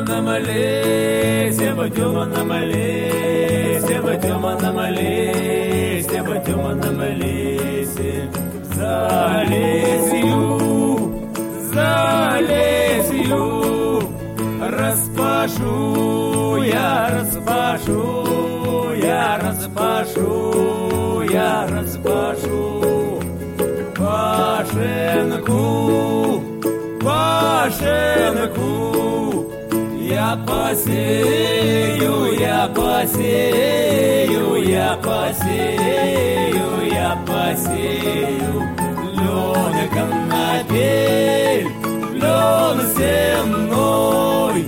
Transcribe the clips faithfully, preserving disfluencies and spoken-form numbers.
темном лесе, в темном лесе, в темном лесе, в темном лесе, за лесью, за лесью распашу, я распашу, я распашу, я распашу пашенку, пашенку. Я посею, я посею, я посею, я посею лен конопель, лен земной.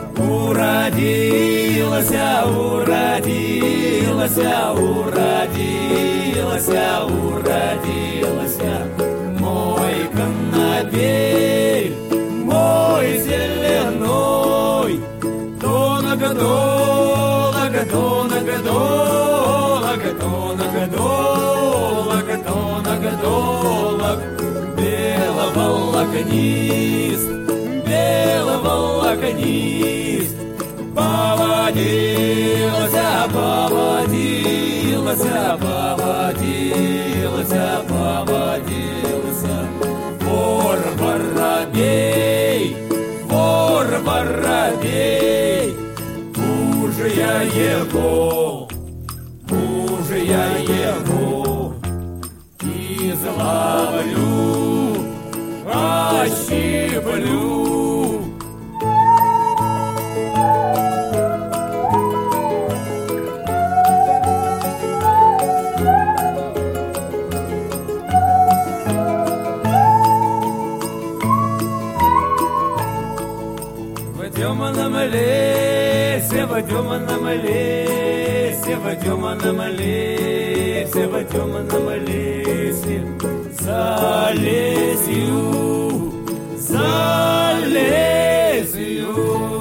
Уродился, уродился, уродился, уродился мой конопель, мой зеленой. Донага, долага, донага, долага, донага, долага, донага, долаг, беловолокнист, беловолокнист. Поводился, поводился, поводился, поводился вор воробей, вор воробей. Уже я его, уже я его изловлю, ощиплю. В темном лесе, в темном лесе, в темном лесе, в темном лесе, за лесью, за лесью.